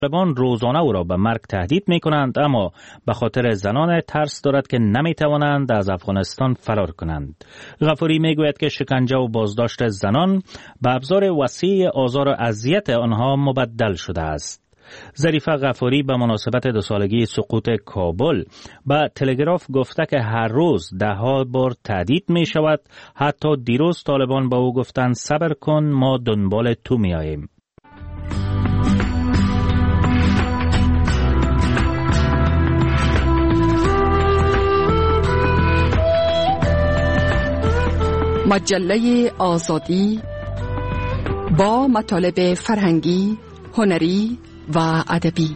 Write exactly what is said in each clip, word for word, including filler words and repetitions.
طالبان روزانه او را به مرگ تهدید می کنند، اما به خاطر زنان ترس دارد که نمی توانند از افغانستان فرار کنند. غفوری می گوید که شکنجه و بازداشت زنان به ابزار وسیع آزار و اذیت آنها مبدل شده است. ظریفه غفوری به مناسبت دو سالگی سقوط کابل به تلگراف گفته که هر روز ده ها بار تهدید می شود. حتی دیروز طالبان به او گفتند صبر کن، ما دنبال تو می آییم. مجله آزادی با مطالب فرهنگی، هنری و ادبی.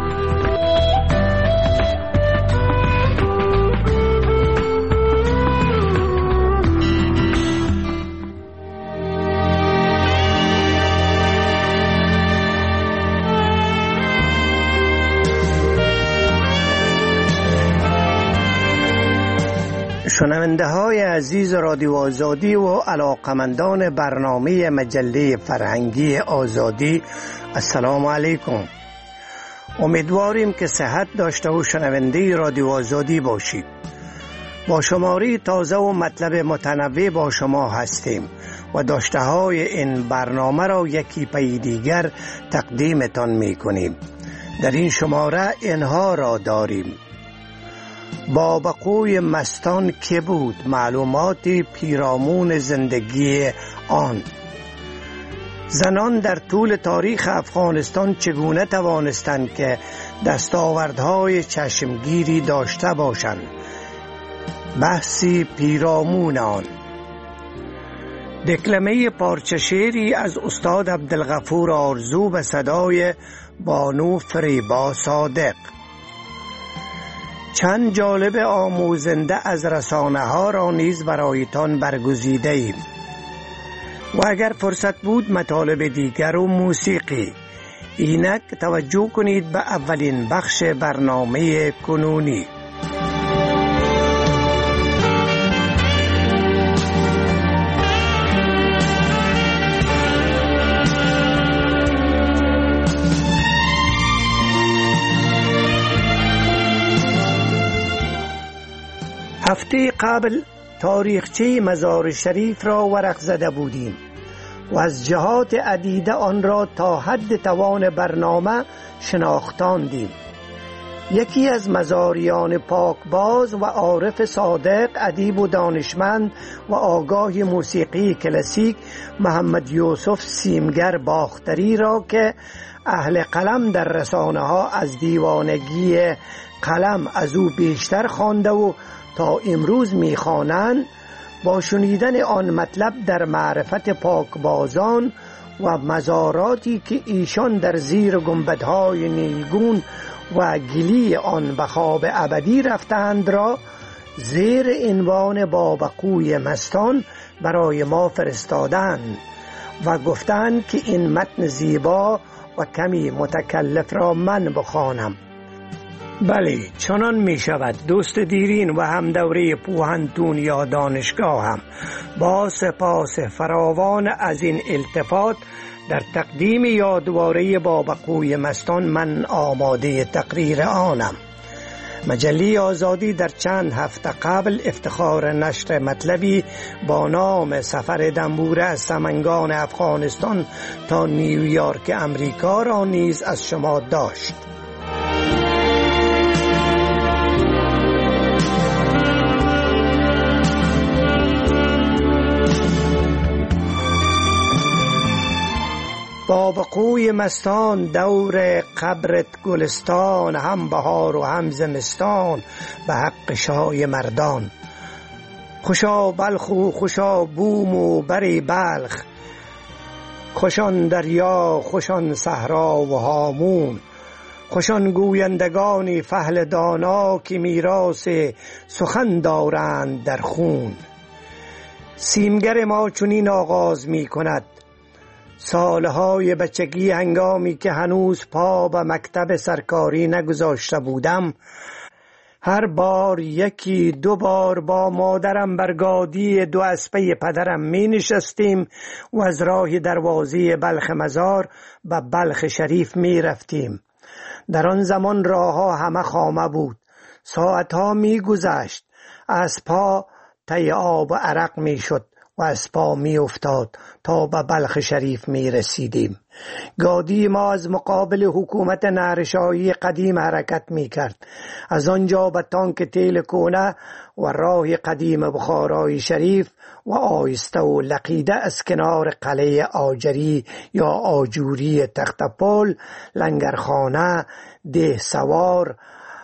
شنونده های عزیز رادیو آزادی و علاقمندان برنامه مجله فرهنگی آزادی، السلام علیکم. امیدواریم که صحت داشته و شنونده رادیو آزادی باشید. با شماری تازه و مطلب متنوع با شما هستیم و داشته های این برنامه را یکی پی دیگر تقدیمتان می کنیم. در این شماره اینها را داریم: بابقوی مستان که بود، معلومات پیرامون زندگی آن. زنان در طول تاریخ افغانستان چگونه توانستند که دستاوردهای چشمگیری داشته باشند، بحثی پیرامون آن. دکلمه پارچه شعری از استاد عبدالغفور آرزو به صدای بانو فریبا صادق. چند جالب آموزنده از رسانه ها را نیز برایتان برگزیده ایم و اگر فرصت بود مطالب دیگر و موسیقی. اینک توجه کنید به اولین بخش برنامه کنونی. هفته قبل تاریخچه مزار شریف را ورق زده بودیم و از جهات عدیده آن را تا حد توان برنامه شناختاندیم. یکی از مزاریان پاکباز و عارف صادق، ادیب و دانشمند و آگاه موسیقی کلاسیک، محمد یوسف سیمگر باختری را که اهل قلم در رسانه ها از دیوانگی قلم از او بیشتر خوانده و تا امروز میخوانند، با شنیدن آن مطلب در معرفت پاکبازان و مزاراتی که ایشان در زیر گنبدهای نیلگون و گلی آن به خواب ابدی رفتند را زیر عنوان بابقوی مستان برای ما فرستادند و گفتند که این متن زیبا و کمی متکلف را من بخوانم. بله، چنان می شود. دوست دیرین و هم دوره پوهنتون یا دانشگاه هم با سپاس فراوان از این التفات در تقدیم یادواره بابقوی مستان من آماده تقریر آنم. مجله آزادی در چند هفته قبل افتخار نشر مطلبی با نام سفر دنبوره از سمنگان افغانستان تا نیویورک امریکا را نیز از شما داشت. بابقوی مستان دور قبرت گلستان، هم بهار و هم زمستان به حق شای مردان. خوشا بلخ و خوشا بوم و بری بلخ، خوشان دریا خوشان صحرا و هامون. خوشان گویندگانی فهل دانا که میراث سخن دارند در خون. سیمگر ما چنین آغاز می کند: سالهای بچگی هنگامی که هنوز پا به مکتب سرکاری نگذاشته بودم، هر بار یکی دو بار با مادرم بر گادی دو اسبه پدرم می نشستیم و از راه دروازه بلخ مزار به بلخ شریف می رفتیم. در آن زمان راه ها همه خامه بود. ساعت ها می گذشت، از پا تی آب و عرق می شد و از پا می افتاد تا به بلخ شریف می رسیدیم. گادی ما از مقابل حکومت نهرشاهی قدیم حرکت می کرد. از آنجا به تانک تیل کونه و راه قدیم بخارای شریف و آیسته و لقیده از کنار قلعه آجری یا آجوری تختپل، لنگرخانه، ده سوار،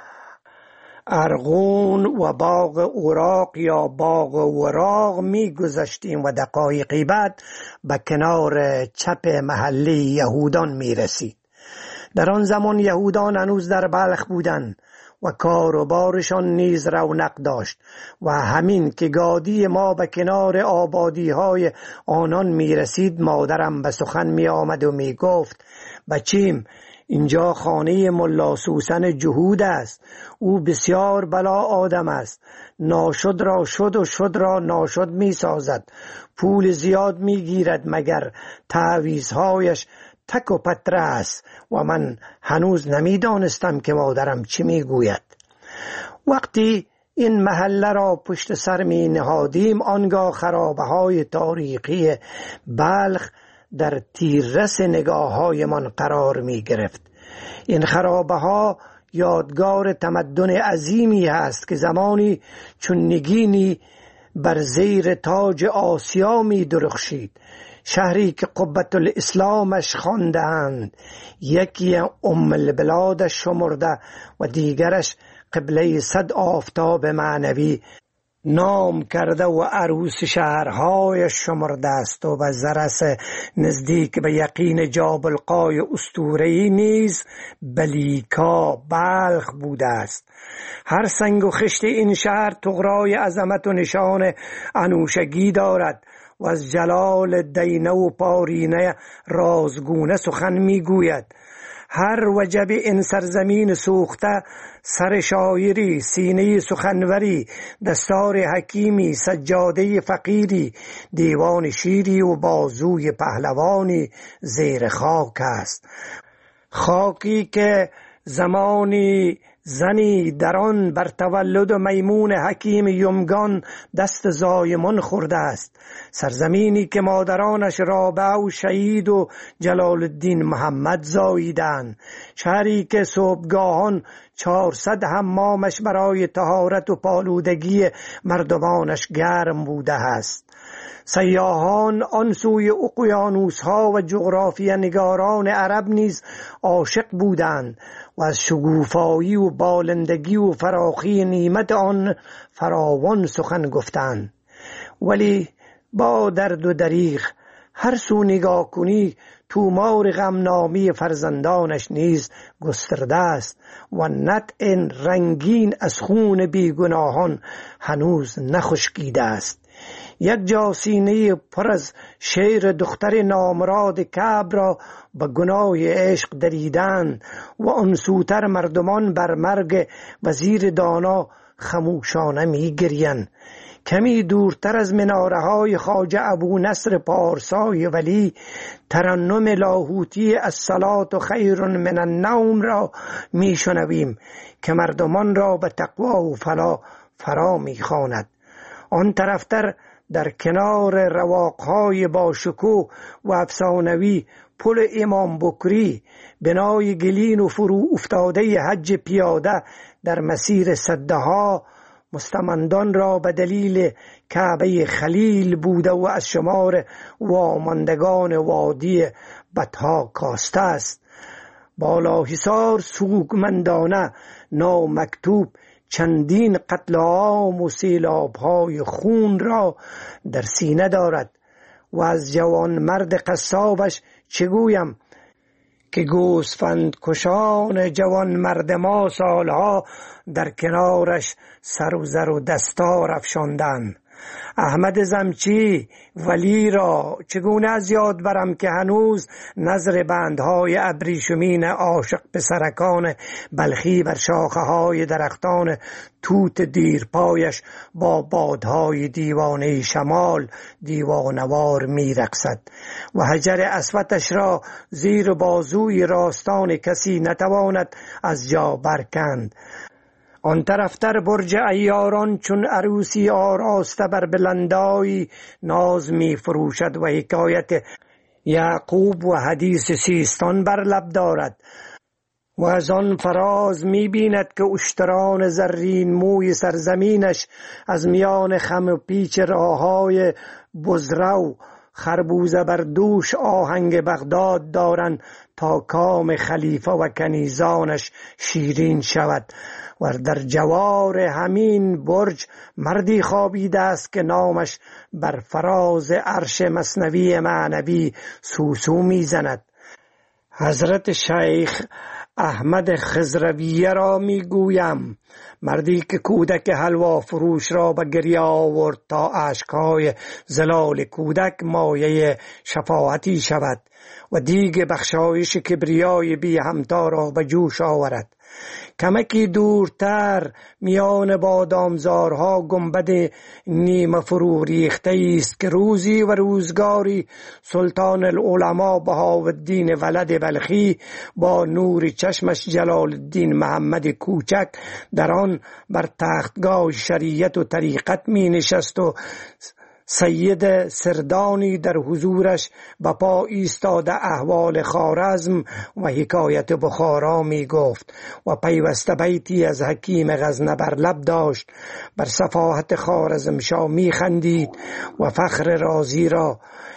ارغون و باغ اوراق یا باغ وراق می گذشتیم و دقایقی بعد به کنار چپ محله یهودان می رسید. در آن زمان یهودان هنوز در بلخ بودند و کار و بارشان نیز رونق داشت و همین که گادی ما به کنار آبادی های آنان می رسید، مادرم به سخن می آمد و می گفت: بچیم، اینجا خانه ملا سوسن جهود است. او بسیار بلا آدم است. ناشد را شد و شد را ناشد می سازد. پول زیاد می گیرد مگر تعویضهایش تک و پتره است و من هنوز نمی دانستم که مادرم چی می گوید. وقتی این محله را پشت سر می نهادیم، آنگاه خرابه های تاریخی بلخ در تیررس نگاه های من قرار می گرفت. این خرابه ها یادگار تمدن عظیمی است که زمانی چون نگینی بر زیر تاج آسیا می درخشید. شهری که قبة الاسلامش خواندند، یکی ام البلادش شمرده و دیگرش قبله صد آفتاب معنوی نام کرده و عروس شهرهای شمرده است و به زرس نزدیک به یقین جابلقای اسطوره‌ای نیز بلیکا بلخ بوده است. هر سنگ و خشت این شهر طغرای عظمت و نشان انوشگی دارد و از جلال دینه و پارینه رازگونه سخن میگوید. هر وجب این سرزمین سوخته سر شاعری، سینه سخنوری، دستار حکیمی، سجاده فقیری، دیوان شیری و بازوی پهلوانی زیر خاک است. خاکی که زمانی زنی در آن بر تولد میمون حکیم یمگان دست زایمان خورده است. سرزمینی که مادرانش رابعه و شهید و جلال الدین محمد زاییدند. شهری که صبحگاهان چهارصد حمامش برای طهارت و پالودگی مردمانش گرم بوده است. سیاحان آن سوی اقیانوس ها و جغرافیا نگاران عرب نیز عاشق بودند و از شگوفایی و بالندگی و فراخی نعمت آن فراوان سخن گفتند. ولی با درد و دریغ هر سو نگاه کنی تومار غمنامی فرزندانش نیز گسترده است و نطع رنگین از خون بیگناهان هنوز نخشکیده است. یک جا سینه پر از شیر دختر نامراد کعب را به گناه عشق دریدند و آن سوتر مردمان بر مرگ وزیر دانا خموشانه می گریند. کمی دورتر از مناره های خواجه ابو نصر پارسای ولی ترنم لاهوتی الصلاة خیر من النوم را می شنویم که مردمان را به تقوا و فلا فرا می خواند. آن طرفتر در کنار رواقهای باشکوه و افسانوی پل امام بکری، بنای گلین و فرو افتاده حج پیاده در مسیر صدها مستمندان را به دلیل کعبه خلیل بوده و از شمار واماندگان وادی بطحا کاسته است. بالا حصار سوگمندانه نامکتوب چندین قتل عام و سیلاب‌های خون را در سینه دارد و از جوان مرد قصابش چه گویم که گوسفند کشان جوان مرد ما سالها در کنارش سر و زر و دستار افشاندند. احمد زمچی ولی را چگونه از یاد برم که هنوز نظر بندهای ابریشمین عاشق پسرکان بلخی بر شاخه های درختان توت دیرپایش با بادهای دیوانه شمال دیوانوار می رقصد و حجر اسودش را زیر بازوی راستان کسی نتواند از جا برکند. آن طرفتر برج عیاران چون عروسی آراسته بر بلندای ناز می فروشد و حکایت یعقوب و حدیث سیستان بر لب دارد و از آن فراز می بیند که اشتران زرین موی سرزمینش از میان خم و پیچ راههای بزرو خربوزه بر دوش آهنگ بغداد دارند تا کام خلیفه و کنیزانش شیرین شود. و در جوار همین برج مردی خوابیده است که نامش بر فراز عرش مثنوی معنوی سوسو میزند. حضرت شیخ احمد خضرویه را میگویم، مردی که کودک حلوا فروش را به گریه آورد تا اشکهای زلال کودک مایه شفاعتی شود و دیگ بخشایش کبریای بی همتا را به جوش آورد. کمکی دورتر میان بادامزارها گنبد نیمه فرو ریخته است که روزی و روزگاری سلطان العلماء بهاءالدین ولد بلخی با نور چشمش جلال الدین محمد کوچک در آن بر تختگاه شریعت و طریقت می نشست و سید سردانی در حضورش به پا ایستاده احوال خوارزم و حکایت بخارا می گفت و پیوسته بیتی از حکیم غزنه بر لب داشت. بر صفاحت خوارزمشاه می خندید و فخر رازی را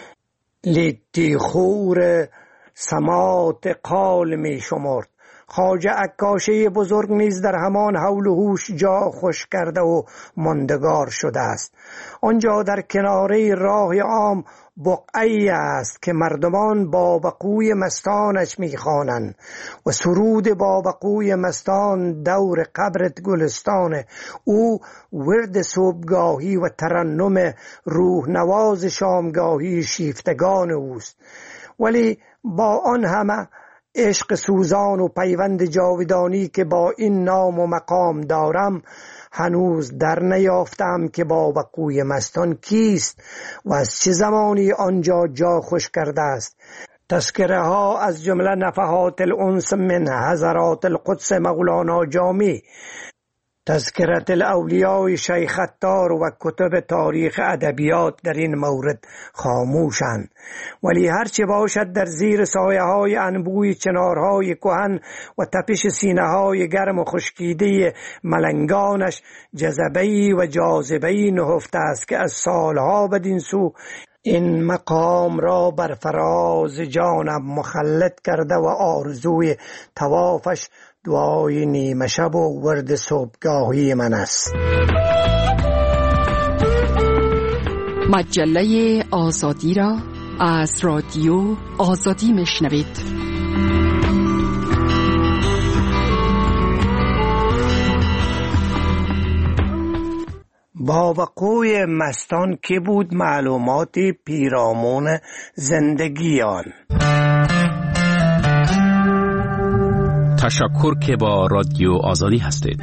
لیتی خور سمات قال می شمرد. خواجه عکاشی بزرگ نیز در همان حول و حوش جا خوش کرده و ماندگار شده است. آنجا در کناره راه عام بقعی است که مردمان بابقوی مستانش میخوانند و سرود بابقوی مستان دور قبرت گلستان او ورد صبحگاهی و ترنم روح نواز شامگاهی شیفتگان اوست. ولی با آن همه عشق سوزان و پیوند جاودانی که با این نام و مقام دارم هنوز در نیافتم که بابقوی مستان کیست و از چه زمانی آنجا جا خوش کرده است. تذکره ها از جمله نفحات الانس من حضرات القدس مولانا جامی، تذکرت الاولیاء شیخ عطار و کتب تاریخ ادبیات در این مورد خاموشند. ولی هرچه باشد در زیر سایه های انبوی چنارهای کهن و تپش سینه های گرم و خشکیده ملنگانش جذبه‌ای و جاذبه‌ای نهفته است که از سالها بدین سو این مقام را بر فراز جانم مخلد کرده و آرزوی طوافش دعای نیمه شب و ورد صبحگاهی من است. مجله آزادی را از رادیو آزادی میشنوید. بابقوی مستان که بود معلومات پیرامون زندگیان. تشکر که با رادیو آزادی هستید.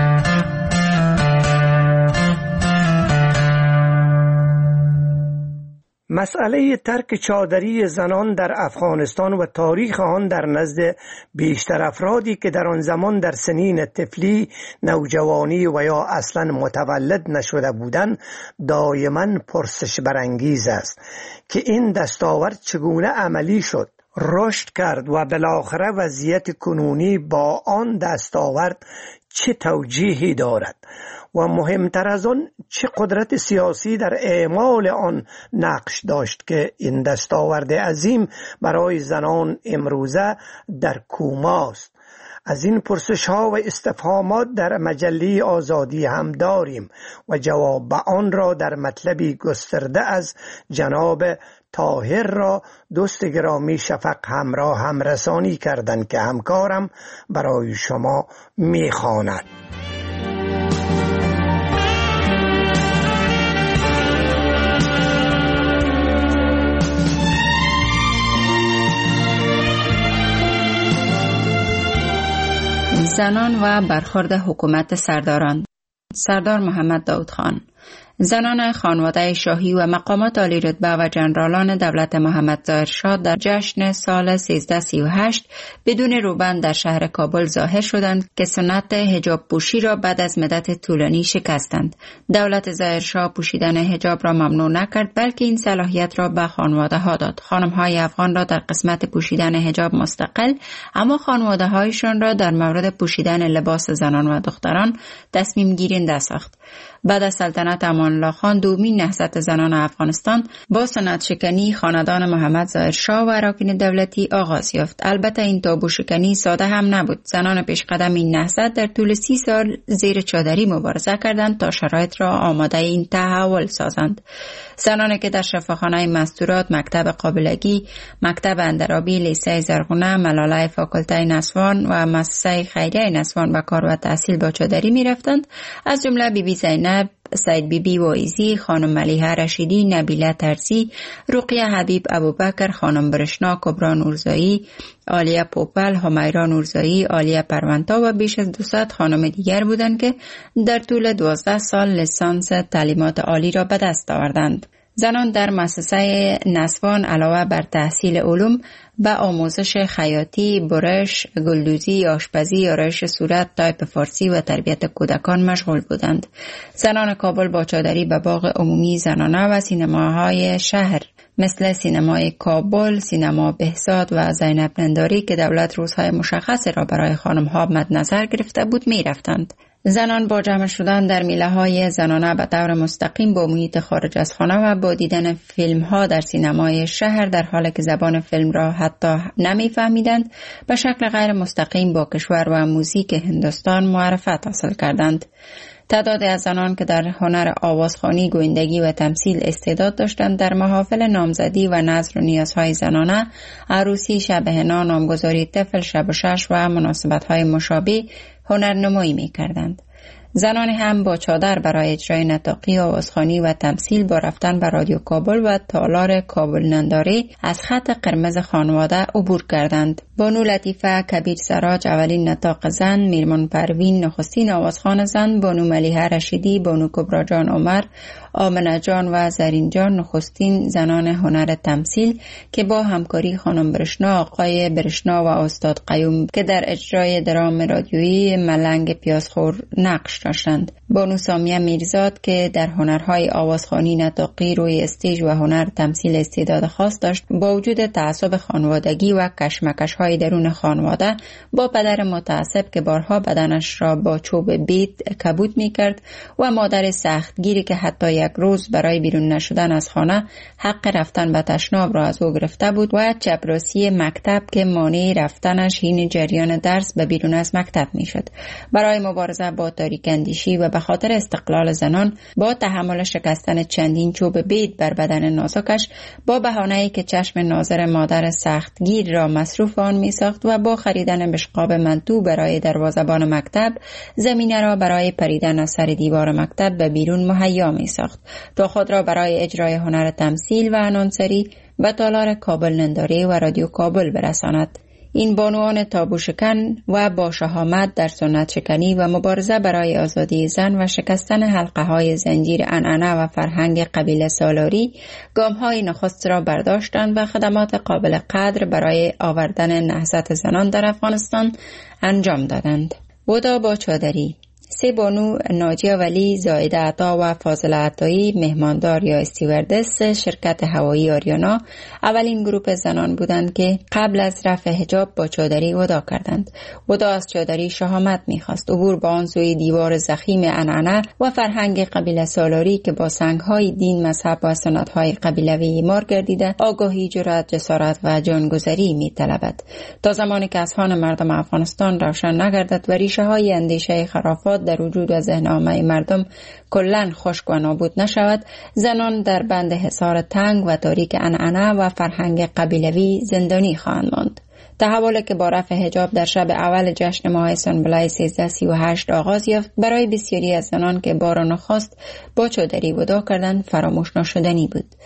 مسئله ترک چادری زنان در افغانستان و تاریخ آن در نزد بیشتر افرادی که در آن زمان در سنین طفلی، نوجوانی و یا اصلا متولد نشده بودند دائما پرسش برانگیز است که این دستاورد چگونه عملی شد، رشد کرد و بالاخره وضعیت کنونی با آن دستاورد چه توجیهی دارد و مهمتر از آن چه قدرت سیاسی در اعمال آن نقش داشت که این دستاورد عظیم برای زنان امروزه در کوماست. از این پرسش ها و استفهامات در مجله آزادی هم داریم و جواب به آن را در مطلبی گسترده از جناب طاهر را دوست گرامی شفق همراه هم رسانی کردند که همکارم برای شما میخواند. زنان و برخورد حکومت سرداران. سردار محمد داود خان. زنان خانواده شاهی و مقامات عالی رتبه و جنرالان دولت محمد ظاهر شاه در جشن سال سیزده سی و هشت بدون روبند در شهر کابل ظاهر شدند که سنت حجاب پوشی را بعد از مدت طولانی شکستند. دولت ظاهر شاه پوشیدن حجاب را ممنوع نکرد، بلکه این صلاحیت را به خانواده ها داد. خانم های افغان را در قسمت پوشیدن حجاب مستقل، اما خانواده هایشان را در مورد پوشیدن لباس زنان و دختران تصمیم گیرنده ساخت. بعد از سلطنت امان الله خان دومین نهضت زنان افغانستان با سنت شکنی خاندان محمد ظاهر شاه و اراکین دولتی آغاز یافت. البته این تابو شکنی ساده هم نبود. زنان پیشقدم این نهضت در طول سی سال زیر چادری مبارزه کردند تا شرایط را آماده این تحول سازند. زنانی که در شفاخانه مستورات، مکتب قابلگی، مکتب اندرابی، لیسه زرغونه، ملاله فاکولته نسوان و مؤسسه خیریه نسوان به کار و تحصیل با چادری می رفتند، از جمله بی بی زینب، سید بی بی وایزی، خانم ملیحه رشیدی، نبیله ترسی، رقیه حبیب ابوبکر، خانم برشنا، کبرا نورزایی، عالیه پوپل، همیرا نورزایی، عالیه پرونتا و بیش از دویست خانم دیگر بودند که در طول دوازده سال لیسانس تعلیمات عالی را به دست آوردند. زنان در مؤسسه نسوان علاوه بر تحصیل علوم به آموزش خیاطی، برش، گلدوزی، آشپزی، آرایش صورت، تایپ فارسی و تربیت کودکان مشغول بودند. زنان کابل با چادری به باغ عمومی زنانه و سینماهای شهر مثل سینمای کابل، سینما بهزاد و زینب ننداری که دولت روزهای مشخص را برای خانم‌ها مد نظر گرفته بود می رفتند. زنان با جمع شدن در میله های زنانه به طور مستقیم با محیط خارج از خانه و با دیدن فیلم ها در سینمای شهر در حالی که زبان فیلم را حتی نمی فهمیدند به شکل غیر مستقیم با کشور و موزیک هندوستان معرفت حاصل کردند. تعداد از زنان که در هنر آوازخوانی، گویندگی و تمثیل استعداد داشتند در محافل نامزدی و نظر و نیازهای زنانه، عروسی، شب حنا، نامگذاری طفل، شب و شش و مناسبت‌های مشابه هنرنمایی می‌کردند. زنان هم با چادر برای اجرای نطاقی، آوازخوانی و تمثیل با رفتن به رادیو کابل و تالار کابل ننداری از خط قرمز خانواده عبور کردند. بانو لطیفه کبیر سراج اولین نطاق زن، میرمان پروین نخستین آوازخوان زن، بانو ملیحه رشیدی، بانو کبرا جان عمر، آمنه جان و زرین جان نخستین زنان هنر تمثیل که با همکاری خانم برشنا، آقای برشنا و استاد قیوم که در اجرای درام رادیویی ملنگ پیازخور نقش داشتند. بانو سامیه میرزاد که در هنرهای آوازخوانی، نطاقی، روی استیج و هنر تمثیل استعداد خاص داشت، با وجود تعصب خانوادگی و کشمکش های درون خانواده با پدر متعصب که بارها بدنش را با چوب بیت کبود میکرد و مادر سختگیری که حتی یک روز برای بیرون نشدن از خانه حق رفتن به تشناب را از او گرفته بود و چپراسی مکتب که مانع رفتنش حین جریان درس به بیرون از مکتب میشد. برای مبارزه با تاریک اندیشی و به خاطر استقلال زنان با تحمل شکستن چندین چوب بیت بر بدن نازکش با بهانه‌ای که چشم ناظر مادر سختگیر را مصروف آن میساخت و با خریدن بشقاب منتو برای دروازه‌بان مکتب زمینه را برای پریدن از سر دیوار مکتب به بیرون مهیا میساخت تا خود را برای اجرای هنر تمثیل و انانسری به تالار کابل ننداری و رادیو کابل برساند. این بانوان تابو شکن و با شهامت در سنت شکنی و مبارزه برای آزادی زن و شکستن حلقه های زنجیر عنعنه و فرهنگ قبیله سالاری گام های نخست را برداشتند و خدمات قابل قدر برای آوردن نهضت زنان در افغانستان انجام دادند. ودا با چادری. سه بانو ناجیه ولی، زایده عطا و فاضله عطایی مهماندار یا استیوردس شرکت هوایی آریانا اولین گروپ زنان بودند که قبل از رفع حجاب با چادری ودا کردند. ودا از چادری شهامت می‌خواست، عبور با آن سوی دیوار ضخیم عنعنه و فرهنگ قبیله سالاری که با سنگ‌های دین، مذهب و سنت‌های قبیلوی مار گردیده، آگاهی، جرأت، جسارت و جانگذاری می‌طلبد. تا زمانی که اذهان مردم افغانستان روشن نگردد و ریشه‌های اندیشه خرافات در وجود و ذهن عامه مردم کلاً خشک و نابود نشود، زنان در بند حصار تنگ و تاریک عنعنه و فرهنگ قبیلوی زندانی خواهند ماند. تحولی که با رفع حجاب در شب اول جشن ماه سنبلای سیزده سی و هشت آغاز یافت، برای بسیاری از زنان که بار نخست با چادری ودا کردند فراموش نشدنی بود.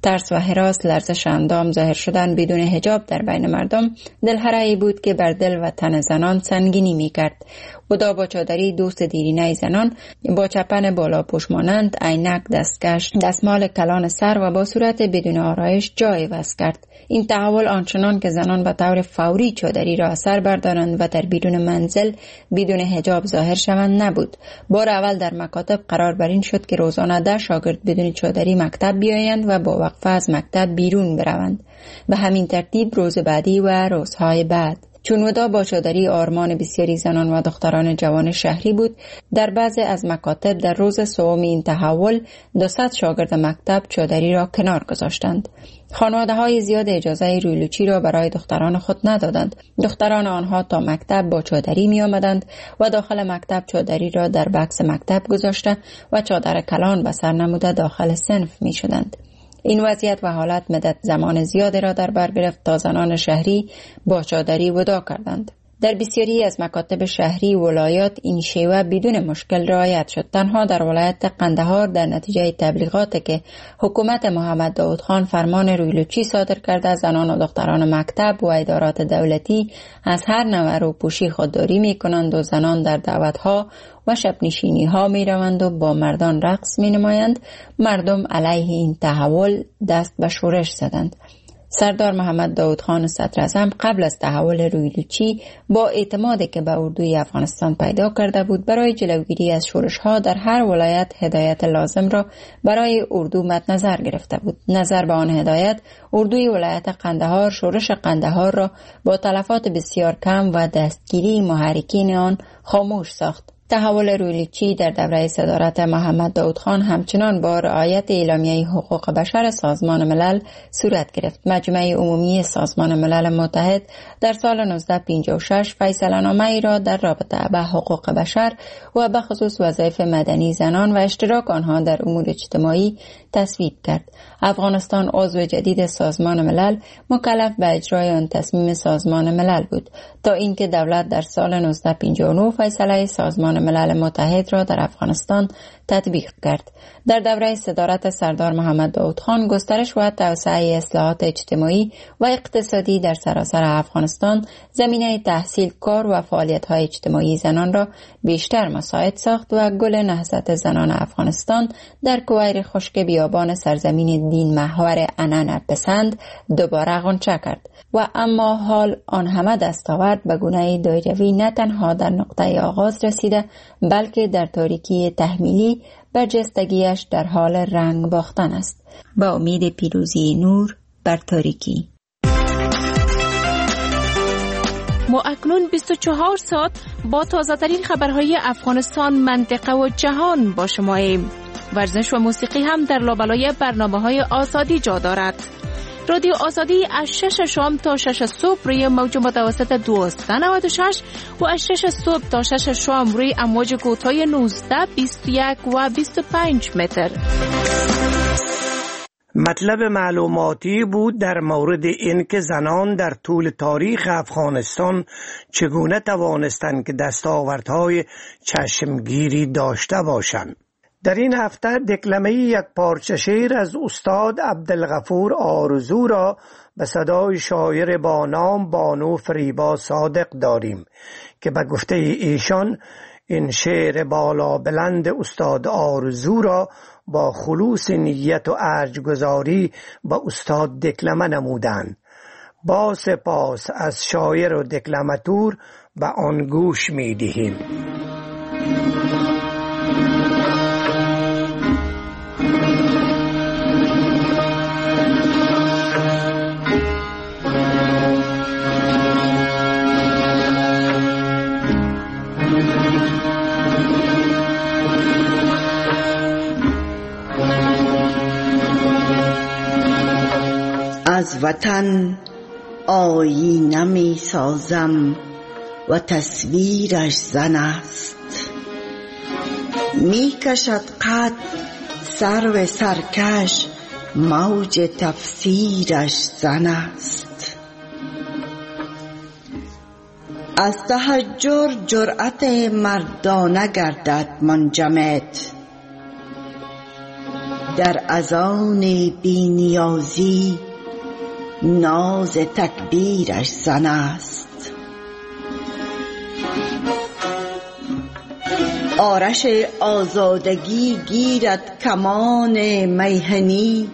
ترس و هراس، لرزش اندام، ظاهر شدن بدون حجاب در بین مردم دلهره‌ای بود که بر دل و تن زنان سنگینی می‌کرد. بودا با چادری دوست دیرینه زنان، با چپن بالا پوش مانند، عینک، دستکش، دستمال کلان سر و با صورت بدون آرایش جای وضع کرد. این تحول آنچنان که زنان به طور فوری چادری را سر بردارند و در بدون منزل بدون حجاب ظاهر شوند نبود. بار اول در مکاتب قرار بر این شد که روزانه ده شاگرد بدون چادری مکتب بیایند و با وقفه از مکتب بیرون بروند. به همین ترتیب روز بعدی و روزهای بعد. چون ودا با چادری آرمان بسیاری زنان و دختران جوان شهری بود، در بعضی از مکاتب در روز سوم این تحول دوصد شاگرد مکتب چادری را کنار گذاشتند. خانواده های زیاد اجازه رویلوچی را برای دختران خود ندادند. دختران آنها تا مکتب با چادری می آمدند و داخل مکتب چادری را در بکس مکتب گذاشته و چادر کلان به سر نموده داخل صنف می شدند. این وضعیت و حالت مدت زمان زیادی را در بر گرفت تا زنان شهری با چادری وداع کردند. در بسیاری از مکاتب شهری ولایات این شیوه بدون مشکل رعایت شد. تنها در ولایت قندهار در نتیجه تبلیغاتی که حکومت محمد داود خان فرمان رویلوچی صادر کرده، زنان و دختران مکتب و ادارات دولتی از هر نوع روپوشی خودداری می کنند و زنان در دعوتها و شب نشینی ها می روند و با مردان رقص می نمایند. مردم علیه این تحول دست به شورش زدند. سردار محمد داود خان صدراعظم قبل از تحول رویلوچی با اعتمادی که به اردوی افغانستان پیدا کرده بود، برای جلوگیری از شورش ها در هر ولایت هدایت لازم را برای اردو مد نظر گرفته بود. نظر به آن هدایت، اردوی ولایت قندهار شورش قندهار را با تلفات بسیار کم و دستگیری محرکین آن خاموش ساخت. تحول رویلوچی در دوره صدارت محمد داود خان همچنان با رعایت اعلامیه حقوق بشر سازمان ملل صورت گرفت. مجمع عمومی سازمان ملل متحد در سال نوزده پنجاه و شش فیصله‌نامه ای را در رابطه به حقوق بشر و به خصوص وظایف مدنی زنان و اشتراک آنها در امور اجتماعی تصویب کرد. افغانستان عضو جدید سازمان ملل مکلف به اجرای آن تصمیم سازمان ملل بود، تا اینکه دولت در سال نوزده پنجاه و نه فیصله سازمان ملل متحد را در افغانستان تطبیق کرد. در دوره صدارت سردار محمد داود خان گسترش و توسعه اصلاحات اجتماعی و اقتصادی در سراسر افغانستان زمینه تحصیل، کار و فعالیت‌های اجتماعی زنان را بیشتر مساعد ساخت و گل نهضت زنان افغانستان در کویر خشک بیابان سرزمین دین محور عنعنه پسند دوباره غنچه کرد. و اما حال آن همه دستاورد به گونه دایروی نه تنها در نقطه آغاز رسیده، بلکه در تاریکی تحمیلی برجستگیش در حال رنگ باختن است. با امید پیروزی نور بر تاریکی. ما اکنون بیست و چهار ساعت با تازه ترین خبرهای افغانستان، منطقه و جهان با شماییم. ورزش و موسیقی هم در لابلای برنامه های آزادی جا دارد. رادیو آزادی از شش شام تا شش صبح روی موج متوسط دویست و نود و شش و از شش صبح تا شش شام روی امواج کوتاه نوزده، بیست و یک و بیست و پنج متر. مطلب معلوماتی بود در مورد اینکه زنان در طول تاریخ افغانستان چگونه توانستند که دستاوردهای چشمگیری داشته باشند. در این هفته دکلمه یک پارچه شعر از استاد عبدالغفور آرزو را به صدای شاعر با نام بانو فریبا صادق داریم که به گفته ایشان این شعر بالا بلند استاد آرزو را با خلوص نیت و ارجگذاری به استاد دکلمه نمودند. با سپاس از شاعر و دکلماتور به آن گوش می دهیم. از وطن آیینه می سازم و تصویرش زن است، می کشد قد سرو سرکش، موج تفسیرش زن است. از تحجر جرأت مردانه گردد منجمد، در اذان بی نیازی ناز تکبیرش زن است. آرش آزادگی گیرد کمان میهنی،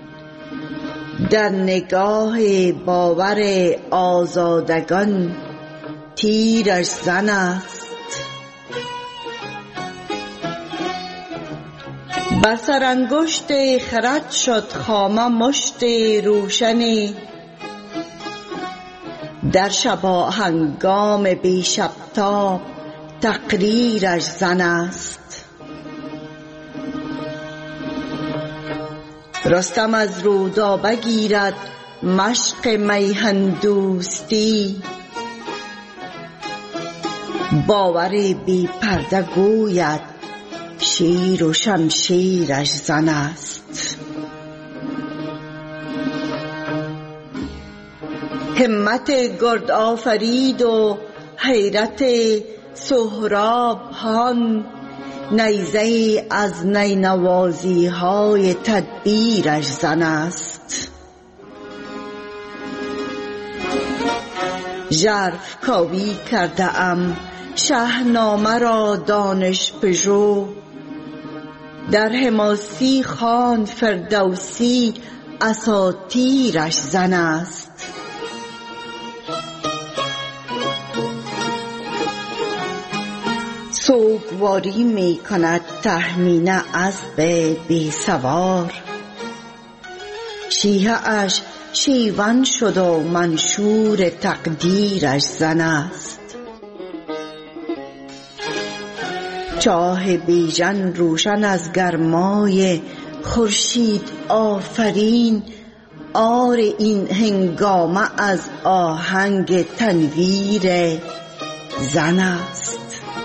در نگاه باور آزادگان تیرش زن است. بر سر انگشت خرد شد خامه مشت روشنی، در شبا هنگام بی شبتاب تقریرش زن است. رستم از رودابه گیرد مشق میهن دوستی، باور بی پرده گوید شیر و شمشیرش زن است. همت گرد آفرید و حیرت سهراب هان، نیزه از نینوازی های تدبیرش زن است. ژرف کاوی کرده ام شاهنامه را دانش پژو، در حماسی خان فردوسی اساطیرش زن است. سوگواری می کند تهمینه اسب بی سوار، شیهه اش شیون شد و منشور تقدیرش زن است. چاه بیژن روشن از گرمای خورشید آفرین، آر این هنگامه از آهنگ تنویر زن است.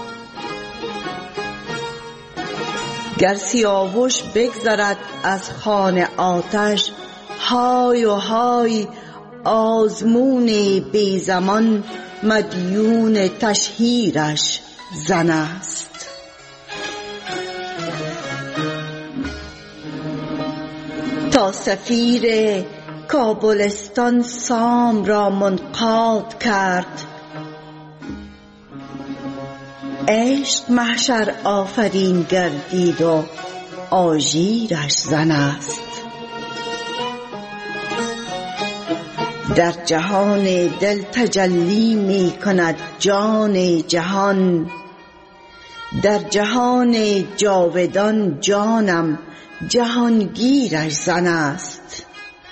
گر سیاوش بگذرد از خان آتش، های و های آزمون بی زمان مدیون تشهیرش زن است. تا سفیر کابلستان سام را منقاد کرد، عشق محشر آفرین گردید و آژیرش زن است. در جهان دل تجلی می کند جان جهان، در جهان جاودان جانم جهانگیرش زن است.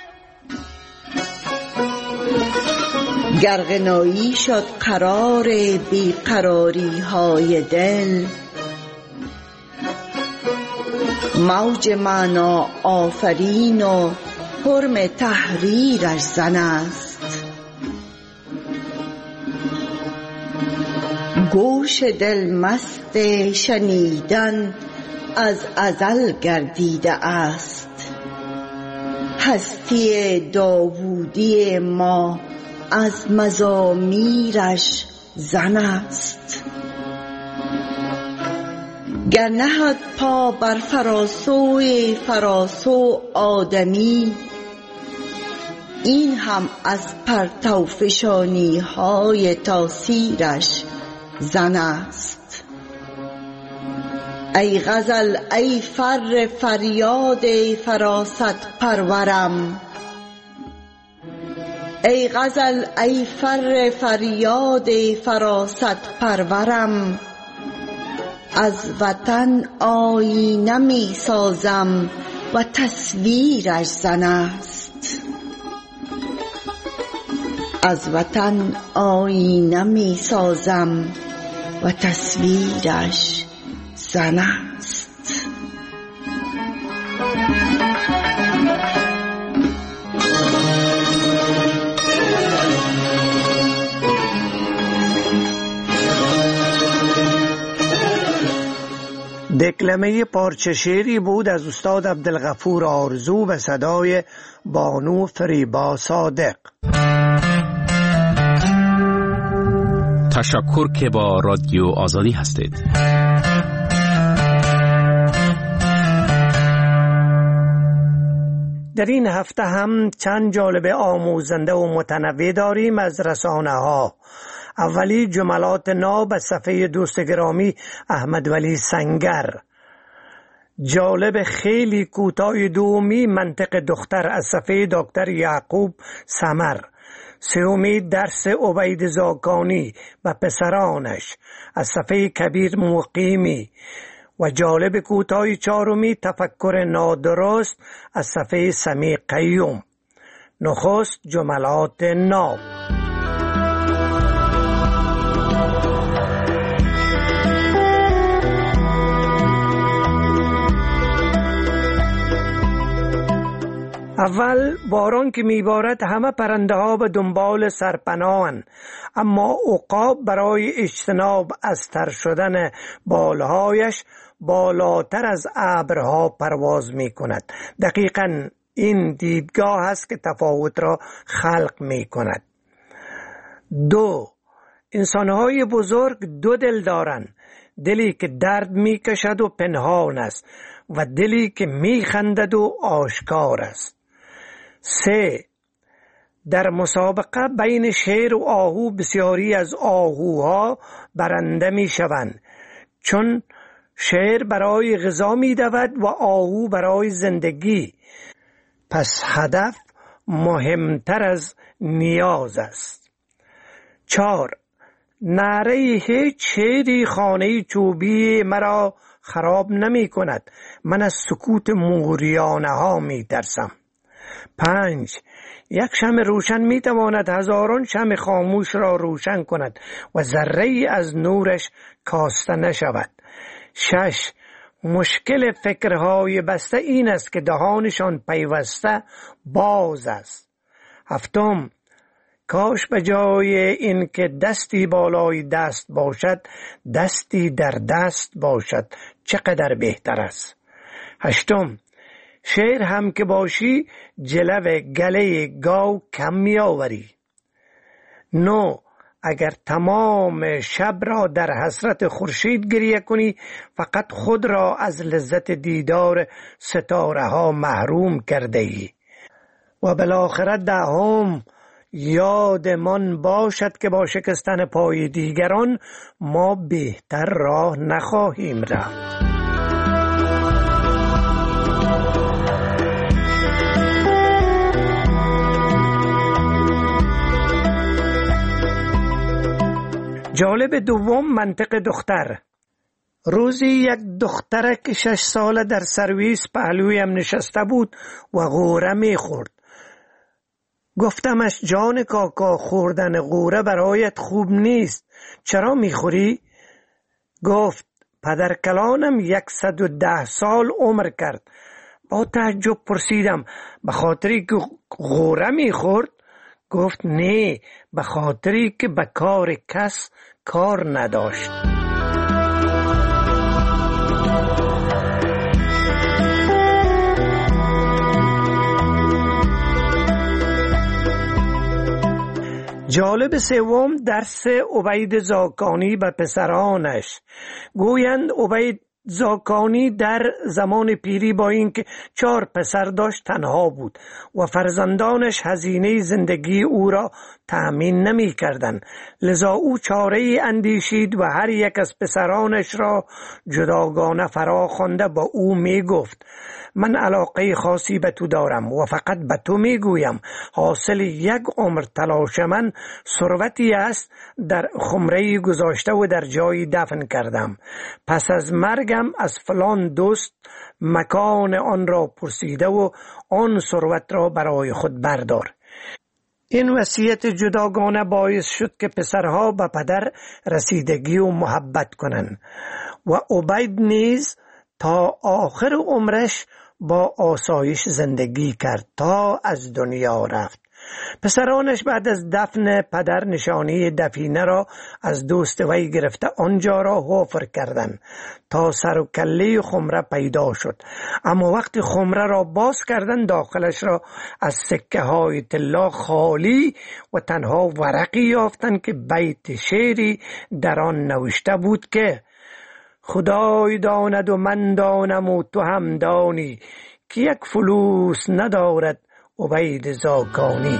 گر غنایی شد قرار بیقراری های دل، موج معنا آفرین و حرم تحریرش زن است. گوش دل مست شنیدن از ازل گردیده است، هستی داوودی ما از مزامیرش زن است. گر نهد پا بر فراسوی فراسو آدمی، این هم از پرتوفشانی های تاثیرش زن است. ای غزل ای فر فریاد فراست پرورم، ای غزل ای فر فریاد فراست پرورم، از وطن آیینه می سازم و تصویرش زن است. از وطن آیینه می سازم و تصویرش زن است. دکلمه پارچه شعری بود از استاد عبدالغفور آرزو به صدای بانو فریبا صادق. تشکر که با رادیو آزادی هستید. در این هفته هم چند جالب آموزنده و متنوع داریم از رسانه ها. اولی جملات ناب از صفحه دوست گرامی احمد ولی سنگر. جالب خیلی کوتاه دومی منطق دختر از صفحه دکتر یعقوب سمر. سومی درس عبید زاکانی و پسرانش از صفحه کبیر مقیمی. و جالب کوتاه چهارمی تفکر نادرست از صفحه سمیع قیوم. نخست جملات ناب. اول باران که میبارد همه پرنده ها به دنبال سرپناهن، اما عقاب برای اجتناب از تر شدن بالهایش بالاتر از ابرها پرواز می کند. دقیقاً این دیدگاه است که تفاوت را خلق می کند. دو، انسانهای بزرگ دو دل دارند، دلی که درد می کشد و پنهان است و دلی که می خندد و آشکار است. سه، در مسابقه بین شیر و آهو بسیاری از آهوها برنده می شوند، چون شیر برای غذا می دود و آهو برای زندگی. پس هدف مهمتر از نیاز است. چهار، نعره هیچ شیری خانه چوبی مرا خراب نمی کند، من از سکوت موریانه ها می ترسم. پنج، یک شمع روشن می تواند هزاران شمع خاموش را روشن کند و ذره از نورش کاسته نشود. شش، مشکل فکرهای بسته این است که دهانشان پیوسته باز است. هفتم، کاش به جای این که دستی بالای دست باشد دستی در دست باشد، چقدر بهتر است. هشتم، شیر هم که باشی جلو گله گاو کم می آوری. نو، اگر تمام شب را در حسرت خورشید گریه کنی فقط خود را از لذت دیدار ستاره ها محروم کرده ای. و بالاخره دهم، یادمان باشد که با شکستن پای دیگران ما بهتر راه نخواهیم رفت. جالب دوم منطق دختر. روزی یک دخترک شش ساله در سرویس پهلویم نشسته بود و غوره می خورد. گفتمش جان کاکا، خوردن غوره برایت خوب نیست، چرا می خوری؟ گفت پدر کلانم یکصد و ده سال عمر کرد. با تعجب پرسیدم به خاطری که غوره می خورد؟ گفت نه، به خاطری که به کار کس کار نداشت. جالب سوم درس عبید زاکانی به پسرانش. گویند عبید زاکانی در زمان پیری با اینکه چهار پسر داشت تنها بود و فرزندانش هزینه زندگی او را تأمین نمی کردند. لذا او چاره اندیشید و هر یک از پسرانش را جداگانه فرا خوانده با او می گفت من علاقه خاصی به تو دارم و فقط به تو می گویم حاصل یک عمر تلاش من ثروتی است در خمره گذاشته و در جایی دفن کردم. پس از مرگم از فلان دوست مکان آن را پرسیده و آن ثروت را برای خود بردار. این وصیت جداگانه باعث شد که پسرها به پدر رسیدگی و محبت کنند و عبید نیز تا آخر عمرش با آسایش زندگی کرد تا از دنیا رفت. پسرانش بعد از دفن پدر نشانی دفینه را از دوست وی گرفته آنجا را حفر کردند تا سر و کله خمره پیدا شد. اما وقتی خمره را باز کردند داخلش را از سکه های طلا خالی و تنها ورقی یافتند که بیت شعری در آن نوشته بود که خدای داند و من دانم و تو هم دانی که یک فلوس ندارد عبید زاکانی.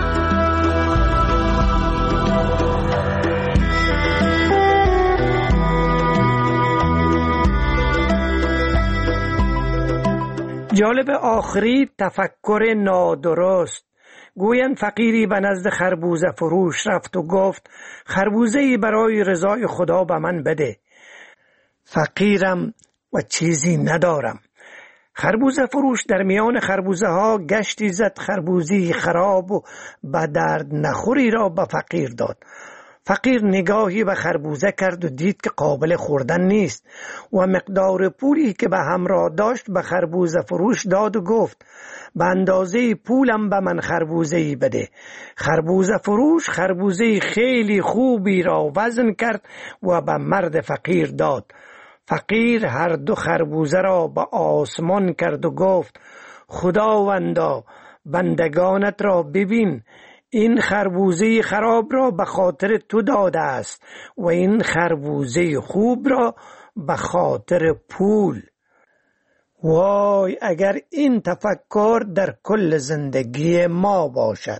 جالب آخری تفکر نادرست. گویند فقیری به نزد خربوزه فروش رفت و گفت خربوزه‌ای برای رضای خدا به من بده، فقیرم و چیزی ندارم. خربوزه فروش در میان خربوزه ها گشتی زد، خربوزی خراب و به درد نخوری را به فقیر داد. فقیر نگاهی به خربوزه کرد و دید که قابل خوردن نیست و مقدار پولی که به همراه داشت به خربوزه فروش داد و گفت به اندازه پولم به من خربوزه‌ای بده. خربوزه فروش خربوزه خیلی خوبی را وزن کرد و به مرد فقیر داد. فقیر هر دو خربوزه را به آسمان کرد و گفت خداوندا بندگانت را ببین، این خربوزه خراب را به خاطر تو داده است و این خربوزه خوب را به خاطر پول. وای اگر این تفکر در کل زندگی ما باشد.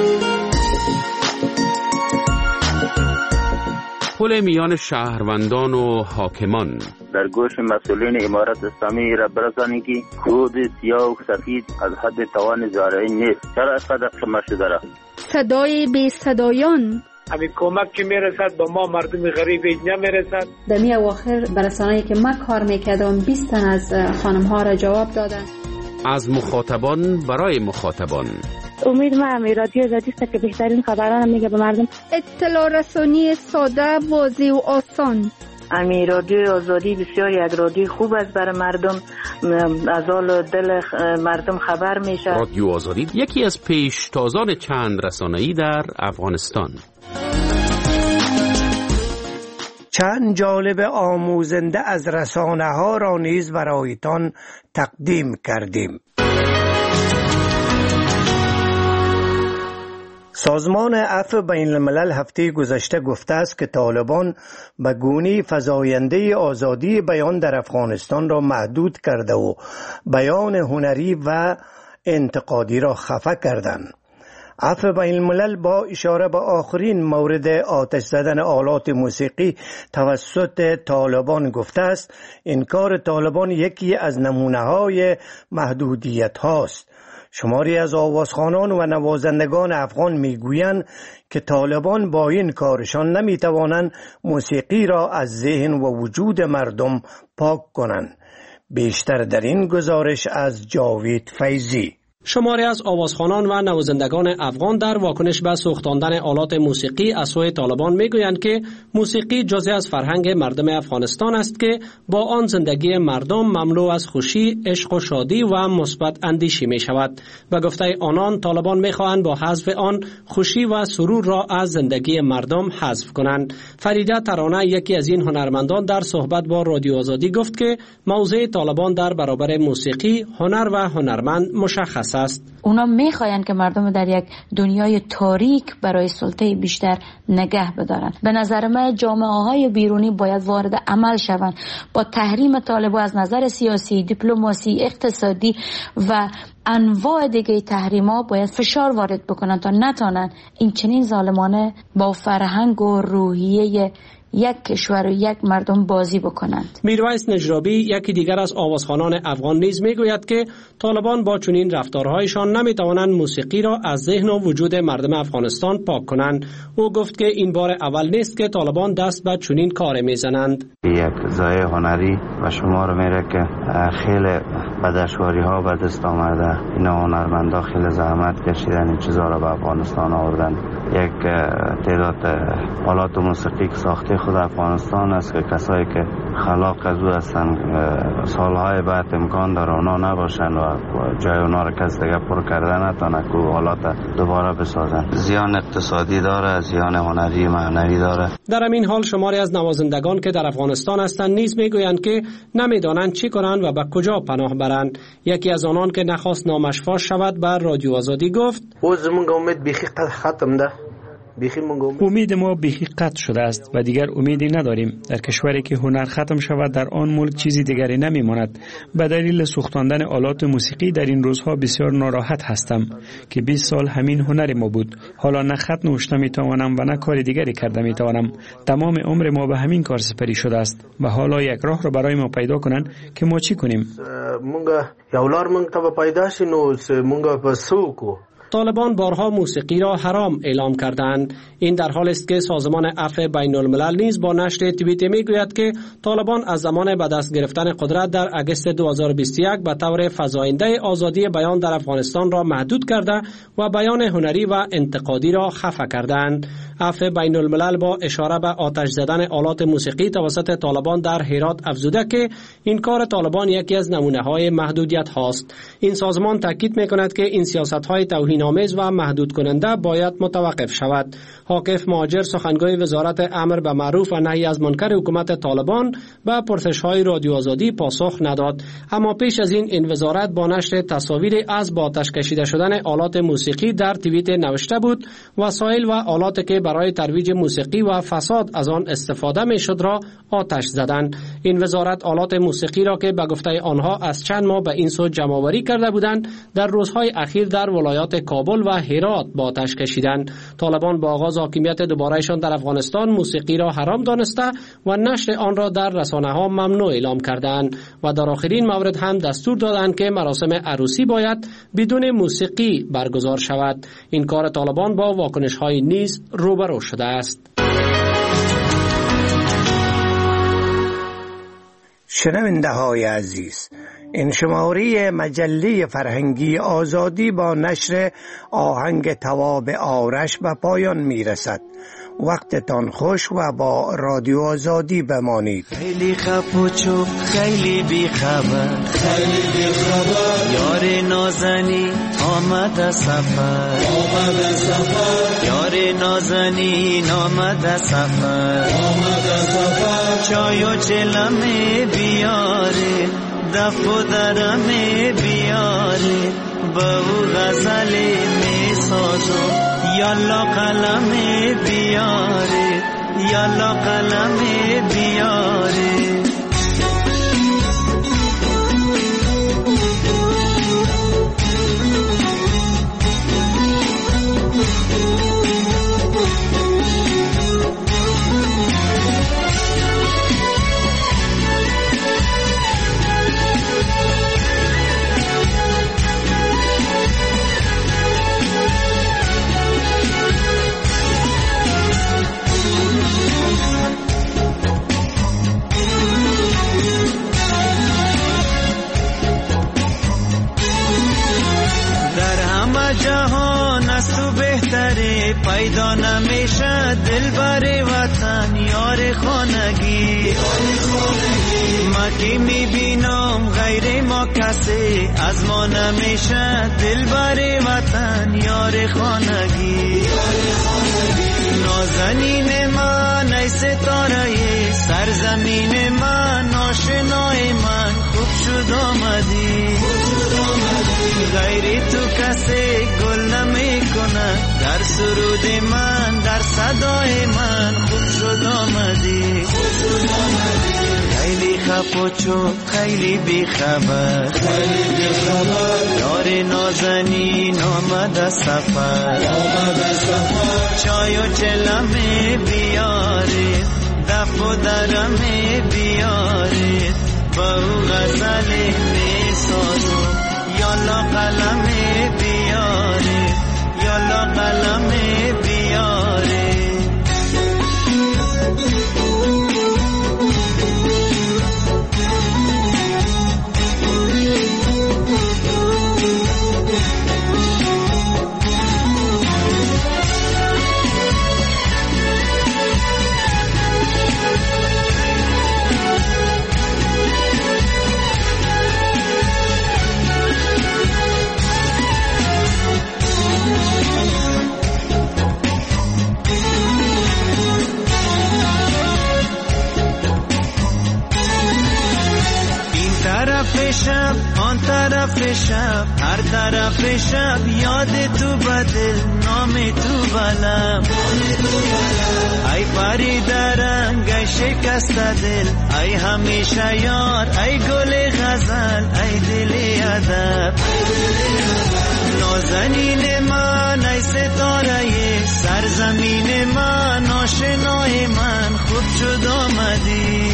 پل میان شهروندان و حاکمان. در گوش مسئولین امارت اسلامی را برسانید که کود سیاه و سفید از حد توان زارعین نیست. چرا اینقدر خمه شده را؟ صدای بی صدایان. همین کمک که میرسد با ما مردم غریب نمیرسد. در می اواخر برسانه‌ای که من کار میکردم بیست تن از خانم ها را جواب دادن. از مخاطبان برای مخاطبان. امید من می رادیو آزادی است که بهترین خبران میگه به مردم. اطلاع رسانی ساده، واضح و آسان. امی رادیو آزادی بسیار یک رادیو خوب است برای مردم، از حال دل مردم خبر میشه. رادیو آزادی یکی از پیشتازان چند رسانه‌ای در افغانستان. چند جالب آموزنده از رسانه ها را نیز برایتان تقدیم کردیم. سازمان عفو بین الملل هفته گذشته گفته است که طالبان به گونه‌ای فزاینده آزادی بیان در افغانستان را محدود کرده و بیان هنری و انتقادی را خفه کردند. عفو بین الملل با اشاره به آخرین مورد آتش زدن آلات موسیقی توسط طالبان گفته است انکار طالبان یکی از نمونه‌های محدودیت هاست. شماری از آوازخوانان و نوازندگان افغان میگویند که طالبان با این کارشان نمیتوانند موسیقی را از ذهن و وجود مردم پاک کنند. بیشتر در این گزارش از جاوید فیضی. شماری از آوازخوانان و نوازندگان افغان در واکنش به سوختاندن آلات موسیقی از سوی طالبان میگویند که موسیقی جزئی از فرهنگ مردم افغانستان است که با آن زندگی مردم مملو از خوشی، عشق و شادی و مثبت اندیشی می شود. به گفته آنان طالبان میخواهند با حذف آن خوشی و سرور را از زندگی مردم حذف کنند. فریده ترانه یکی از این هنرمندان در صحبت با رادیو آزادی گفت که موضع طالبان در برابر موسیقی، هنر و هنرمند مشخص است. اونا میخواین که مردم در یک دنیای تاریک برای سلطه بیشتر نگه بدارن. به نظر من جامعه های بیرونی باید وارد عمل شوند با تحریم طالبان از نظر سیاسی، دیپلماسی، اقتصادی و انواع دیگه تحریما باید فشار وارد بکنن تا نتونن این چنین ظالمانه با فرهنگ و روحیه یک کشور و یک مردم بازی بکنند. میرویس نجرابی یکی دیگر از آوازخوانان افغان نیز میگوید که طالبان با چنین رفتارهایشان نمیتوانند موسیقی را از ذهن و وجود مردم افغانستان پاک کنند. او گفت که این بار اول نیست که طالبان دست به چنین کار میزنند. یک ضایع هنری و شما رو میره که خیلی بدشواری ها به دست آمده. اینا هنرمندا خیلی زحمت کشیدن این چیزا را به افغانستان آوردن. یک تعداد آلات موسیقی که ساخته خود افغانستان است که کسایی که خلاق از او هستن سالهای بعد امکان داره اونا نباشن و جای اونا را کس دیگه پر کرده نتونه که حالات دوباره بسازن. زیان اقتصادی داره، زیان هنری معنوی داره. در همین حال شماری از نوازندگان که در افغانستان هستند نیز میگویند که نمیدانند چی کنند و به کجا پناه برند. یکی از آنان که نخواست نامش فاش شود بر رادیو آزادی گفت: او زمونږ امید بیخی ختم ده. امید ما بیخی قطع شده است و دیگر امیدی نداریم. در کشوری که هنر ختم شود در آن ملک چیزی دیگری نمیماند. به دلیل سوختاندن آلات موسیقی در این روزها بسیار ناراحت هستم که بیست سال همین هنر ما بود. حالا نه خط نوشته میتوانم و نه کار دیگری کرده میتوانم. تمام عمر ما به همین کار سپری شده است و حالا یک راه را برای ما پیدا کنند که ما چی کنیم؟ مونږ یو لار مونږ ته پیدا شي نو مونږ په سوکو. طالبان بارها موسیقی را حرام اعلام کردند. این در حالی است که سازمان عفو بین الملل نیز با نشر توییتی میگوید که طالبان از زمان به دست گرفتن قدرت در اگست دو هزار و بیست و یک به طور فزاینده آزادی بیان در افغانستان را محدود کرده و بیان هنری و انتقادی را خفه کردند. عفو بین الملل با اشاره به آتش زدن آلات موسیقی توسط طالبان در هرات افزوده که این کار طالبان یکی از نمونه‌های محدودیت هاست. این سازمان تاکید می‌کند که این سیاست‌های توهین‌آمیز و محدود کننده باید متوقف شود. حاکف مهاجر سخنگوی وزارت امر به معروف و نهی از منکر حکومت طالبان به پرسش‌های رادیو آزادی پاسخ نداد، اما پیش از این این وزارت با نشر تصاویری از با آتش کشیده شدن آلات موسیقی در توییت نوشته بود وسایل و آلاتی که برای ترویج موسیقی و فساد از آن استفاده میشد را آتش زدند. این وزارت آلات موسیقی را که به گفته آنها از چند ماه به این سو جمع‌آوری کرده بودند در روزهای اخیر در ولایات کابل و هرات با آتش کشیدند. طالبان با آغاز حاکمیت دوبارهشان در افغانستان موسیقی را حرام دانسته و نشر آن را در رسانه‌ها ممنوع اعلام کردند و در آخرین مورد هم دستور دادند که مراسم عروسی باید بدون موسیقی برگزار شود. این کار طالبان با واکنش‌های نیز روبرو شده است. شنونده های عزیز، این شماره مجله فرهنگی آزادی با نشر آهنگ تواب آرش به پایان می رسد. وقتتان خوش و با رادیو آزادی بمانید. خیلی خب و چوب خیلی بی خبر خیلی بی خبر یار نازنی آمد سفر آمد سفر یار نازنی آمد سفر آمد سفر چای و چلمه بیاره دف و درمه بیاره بهو غزل می سازو یالا قلم بیاره یالا قلم بیاره جهان از تو بهتره پیدا نمیشه دلبر وطن یار خانگی ما که میبینم غیر ما کسی از ما نمیشه دلبر وطن یار خانگی نازنین من ای ستاره سرزمین من آشنای من خوب شد آمدی غیری تو کسی گل نمی کنه در سرود من در صدای من خوب شد آمدی خیلی خب و چوب خیلی بی خبر خیلی بی خبر یار نازنین آمد سفر آمد سفر چای و چلمه بیاره دف و درمه بیاره بهو غزل می سازو یالا قلم بیاره یالا قلم بیاره طرف شب هر طرف شب یاد تو بدل نام تو بلم ای پری درنگ شکست دل ای همیشه یار ای گل غزل ای دل ادب نازنین من ای ستاره سرزمین من آشنای من خوب شد آمدی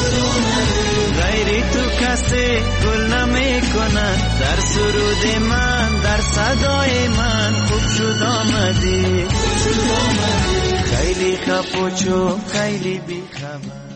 غیری تو کسی گل نمی کند در سرود من در صدای من خوب شد آمدی خیلی خفوچو خیلی بی خبر